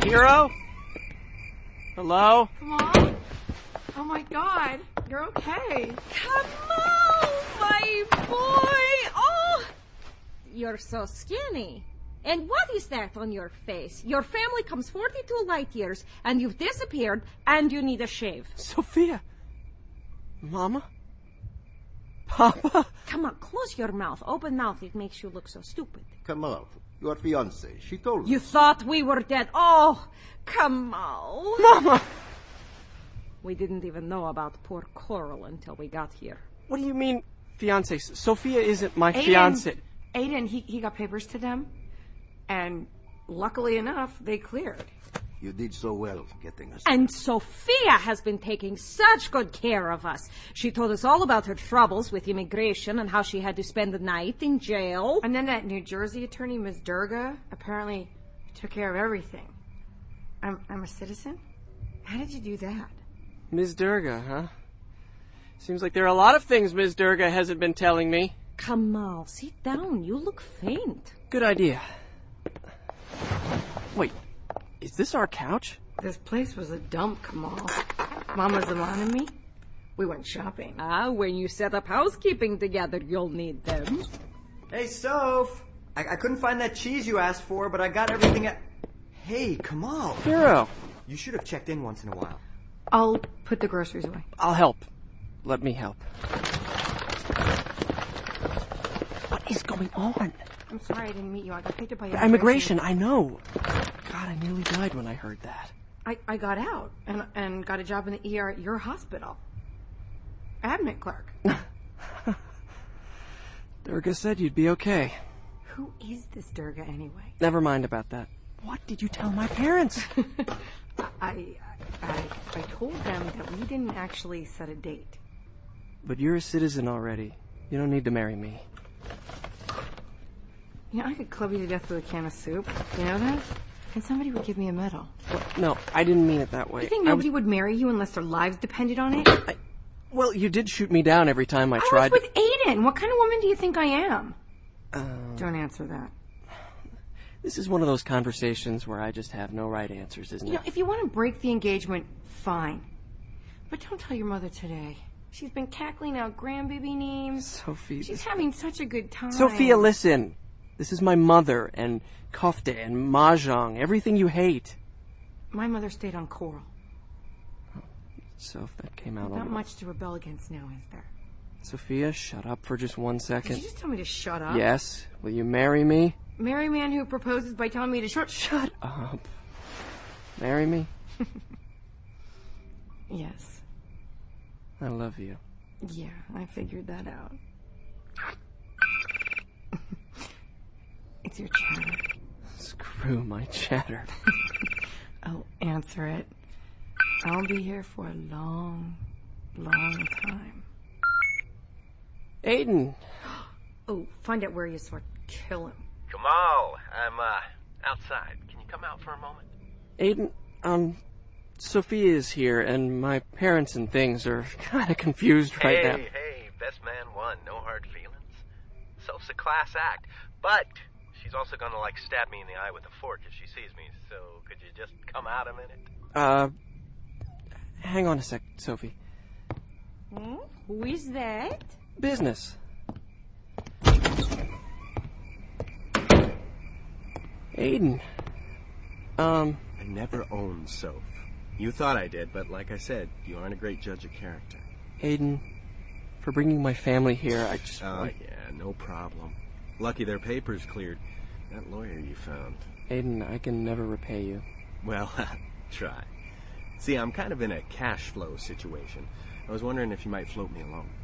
Hero? Hello? Kamal? Oh my God, you're okay. Kamal, my boy! Oh! You're so skinny. And what is that on your face? Your family comes 42 light years, and you've disappeared, and you need a shave. Sophia? Mama? Papa? Come on, close your mouth. Open mouth, it makes you look so stupid. Kamal, your fiancée, she told You us. thought we were dead. Oh, Kamal. Mama! We didn't even know about poor Coral until we got here. What do you mean, fiancé? Sophia isn't my fiancé. Aiden, he got papers to them, and luckily enough, they cleared. You did so well getting us. And Sophia has been taking such good care of us. She told us all about her troubles with immigration and how she had to spend the night in jail. And then that New Jersey attorney, Ms. Durga, apparently took care of everything. I'm a citizen? How did you do that? Ms. Durga, huh? Seems like there are a lot of things Ms. Durga hasn't been telling me. Kamal, sit down. You look faint. Good idea. Wait, is this our couch? This place was a dump, Kamal. Mama's Ilan and me, we went shopping. When you set up housekeeping together, you'll need them. Hey, Soph! I couldn't find that cheese you asked for, but I got everything Hey, Kamal! Hero! You should have checked in once in a while. I'll put the groceries away. I'll help. Let me help. What is going on? I'm sorry I didn't meet you. I got picked up by Immigration, I know. God, I nearly died when I heard that. I got out and got a job in the ER at your hospital. Admin clerk. Durga said you'd be okay. Who is this Durga anyway? Never mind about that. What did you tell my parents? I told them that we didn't actually set a date. But you're a citizen already. You don't need to marry me. You know, I could club you to death with a can of soup. You know that? And somebody would give me a medal. No, I didn't mean it that way. You think nobody would marry you unless their lives depended on it? Well, you did shoot me down every time I I tried. was with Aiden. What kind of woman do you think I am? Don't answer that. This is one of those conversations where I just have no right answers, isn't You know, it? if you want to break the engagement, fine. But don't tell your mother today. She's been cackling out grandbaby names. Sophie... She's having such a good time. Sophia, listen. This is my mother, and kofta, and mahjong, everything you hate. My mother stayed on Coral. Soph, that came out Not all right. much to rebel against now, is there? Sophia, shut up for just 1 second. Did you just tell me to shut up? Yes. Will you marry me? Marry a man who proposes by telling me to Shut up. Marry me? Yes. I love you. Yeah, I figured that out. It's your chatter. Screw my chatter. I'll answer it. I'll be here for a long, long time. Aiden. Oh, find out where he is so I can kill him. Kamal, I'm, outside. Can you come out for a moment? Aiden, Sophia is here, and my parents and things are kind of confused right now. Hey, best man won. No hard feelings. Soph's a class act, but she's also gonna, stab me in the eye with a fork if she sees me, so could you just come out a minute? Hang on a sec, Sophie. Who is that? Business. Aiden. I never owned Soph. You thought I did, but like I said, you aren't a great judge of character. Aiden, for bringing my family here, I just... Oh, yeah, no problem. Lucky their papers cleared. That lawyer you found. Aiden, I can never repay you. Well, try. See, I'm kind of in a cash flow situation. I was wondering if you might float me along.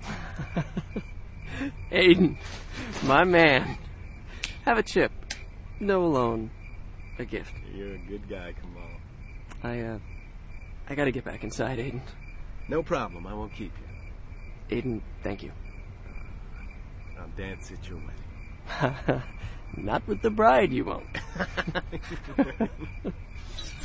Aiden, my man. Have a chip. No loan. A gift. You're a good guy, Kamal. I gotta get back inside, Aiden. No problem, I won't keep you. Aiden, thank you. I'll dance at your wedding. Not with the bride, you won't.